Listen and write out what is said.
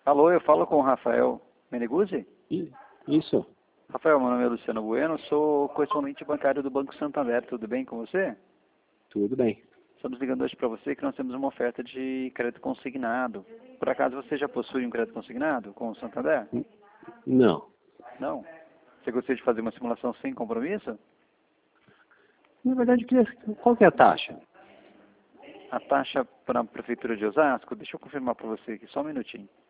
Alô, eu falo com o Rafael Meneguzzi? Isso, Rafael, meu nome é Luciano Bueno, sou correspondente bancário do Banco Santander, tudo bem com você? tudo bem. Estamos ligando hoje para você que nós temos uma oferta de crédito consignado. Por acaso você já possui um crédito consignado com o Santander? Não. Não? Você gostaria de fazer uma simulação sem compromisso? Na verdade, qual que é a taxa? A taxa para a Prefeitura de Osasco, deixa eu confirmar para você aqui, só um minutinho.